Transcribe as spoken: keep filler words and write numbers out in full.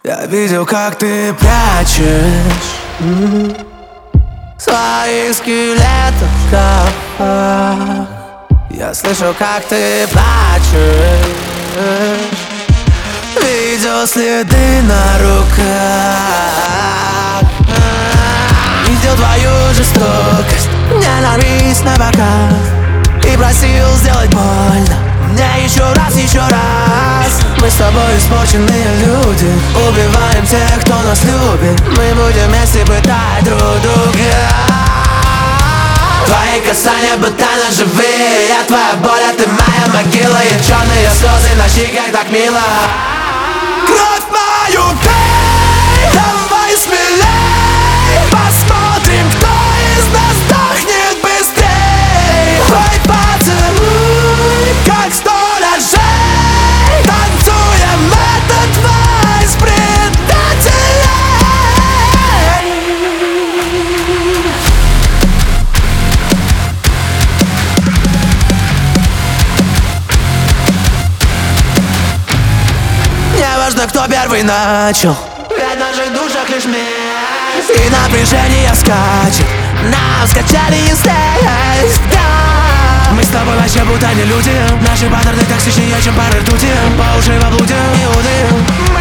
Я видел, как ты прячешь свои скелеты в шкафах. Я слышал, как ты плачешь. Видел следы на руках. Видел твою жестокость, ненависть на боках. И просил сделать больно мне еще раз, еще раз. Мы с тобой испорченные люди, убиваем тех, кто нас любит. Мы будем вместе пытать друг друга. Твои касания будто ножевые. Я твоя боль, а ты моя могила. И черные слезы на щеках, так мило. Кровь мою пей, давай смелей. Посмотрим, кто из нас сдохнет быстрей. Твой поцелуй, как сто ножей. Танцуем этот вальс предателей. Не важно, кто первый начал, ведь в наших душах лишь месть. И напряжение скачет, нам скачали и здесь, да. Мы с тобой вообще будто не люди. Наши паттерны токсичнее, чем пары ртути. По уши во блуде и удым.